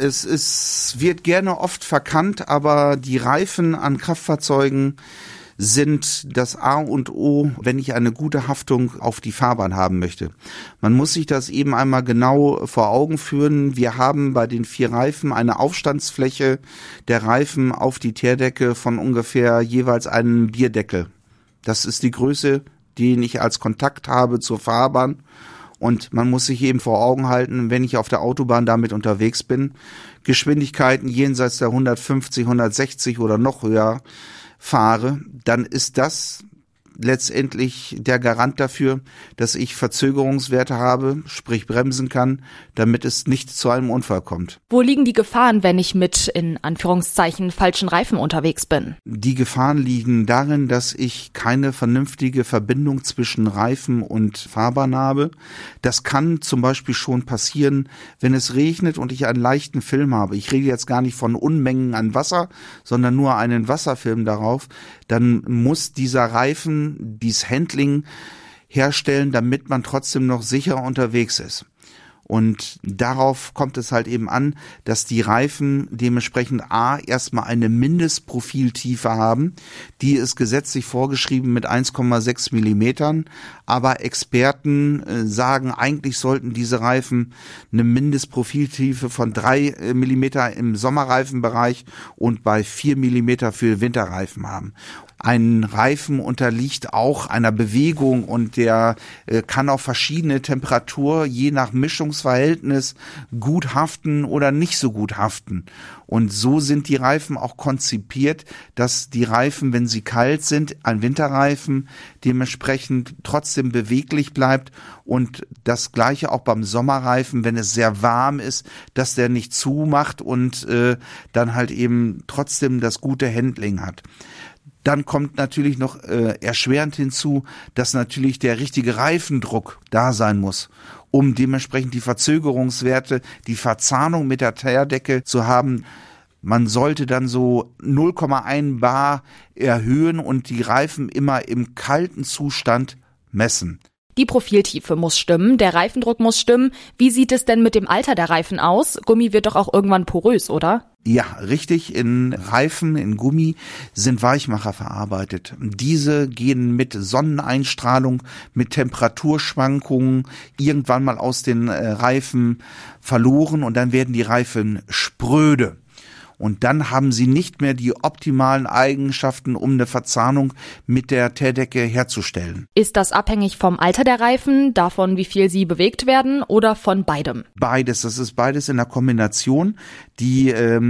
wird gerne oft verkannt, aber die Reifen an Kraftfahrzeugen sind das A und O, wenn ich eine gute Haftung auf die Fahrbahn haben möchte. Man muss sich das eben einmal genau vor Augen führen. Wir haben bei den 4 Reifen eine Aufstandsfläche der Reifen auf die Teerdecke von ungefähr jeweils einem Bierdeckel. Das ist die Größe, die ich als Kontakt habe zur Fahrbahn. Und man muss sich eben vor Augen halten, wenn ich auf der Autobahn damit unterwegs bin, Geschwindigkeiten jenseits der 150, 160 oder noch höher fahre, dann ist das letztendlich der Garant dafür, dass ich Verzögerungswerte habe, sprich bremsen kann, damit es nicht zu einem Unfall kommt. Wo liegen die Gefahren, wenn ich mit, in Anführungszeichen, falschen Reifen unterwegs bin? Die Gefahren liegen darin, dass ich keine vernünftige Verbindung zwischen Reifen und Fahrbahn habe. Das kann zum Beispiel schon passieren, wenn es regnet und ich einen leichten Film habe. Ich rede jetzt gar nicht von Unmengen an Wasser, sondern nur einen Wasserfilm darauf. Dann muss dieser Reifen dieses Handling herstellen, damit man trotzdem noch sicher unterwegs ist. Und darauf kommt es halt eben an, dass die Reifen dementsprechend erstmal eine Mindestprofiltiefe haben. Die ist gesetzlich vorgeschrieben mit 1,6 Millimetern. Aber Experten sagen, eigentlich sollten diese Reifen eine Mindestprofiltiefe von 3 Millimeter im Sommerreifenbereich und bei 4 Millimeter für Winterreifen haben. Ein Reifen unterliegt auch einer Bewegung und der kann auf verschiedene Temperatur, je nach Mischungsverhältnis, gut haften oder nicht so gut haften. Und so sind die Reifen auch konzipiert, dass die Reifen, wenn sie kalt sind, ein Winterreifen dementsprechend trotzdem beweglich bleibt und das Gleiche auch beim Sommerreifen, wenn es sehr warm ist, dass der nicht zumacht und dann halt eben trotzdem das gute Handling hat. Dann kommt natürlich noch erschwerend hinzu, dass natürlich der richtige Reifendruck da sein muss, um dementsprechend die Verzögerungswerte, die Verzahnung mit der Teerdecke zu haben. Man sollte dann so 0,1 bar erhöhen und die Reifen immer im kalten Zustand messen. Die Profiltiefe muss stimmen, der Reifendruck muss stimmen. Wie sieht es denn mit dem Alter der Reifen aus? Gummi wird doch auch irgendwann porös, oder? Ja, richtig. In Reifen, in Gummi sind Weichmacher verarbeitet. Diese gehen mit Sonneneinstrahlung, mit Temperaturschwankungen irgendwann mal aus den Reifen verloren und dann werden die Reifen spröde. Und dann haben sie nicht mehr die optimalen Eigenschaften, um eine Verzahnung mit der Teerdecke herzustellen. Ist das abhängig vom Alter der Reifen, davon wie viel sie bewegt werden oder von beidem? Beides, das ist beides in der Kombination. Die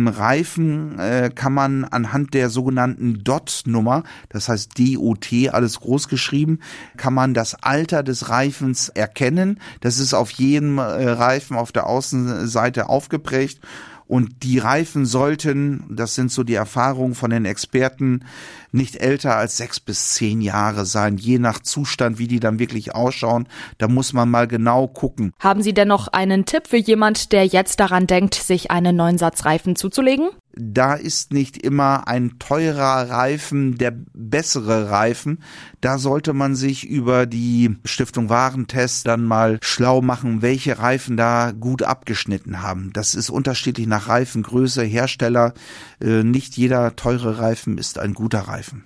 Reifen kann man anhand der sogenannten DOT-Nummer, das heißt DOT, alles groß geschrieben, kann man das Alter des Reifens erkennen. Das ist auf jedem Reifen auf der Außenseite aufgeprägt. Und die Reifen sollten, das sind so die Erfahrungen von den Experten, nicht älter als 6 bis 10 Jahre sein, je nach Zustand, wie die dann wirklich ausschauen. Da muss man mal genau gucken. Haben Sie denn noch einen Tipp für jemand, der jetzt daran denkt, sich einen neuen Satz Reifen zuzulegen? Da ist nicht immer ein teurer Reifen der bessere Reifen. Da sollte man sich über die Stiftung Warentest dann mal schlau machen, welche Reifen da gut abgeschnitten haben. Das ist unterschiedlich nach Reifengröße, Hersteller. Nicht jeder teure Reifen ist ein guter Reifen.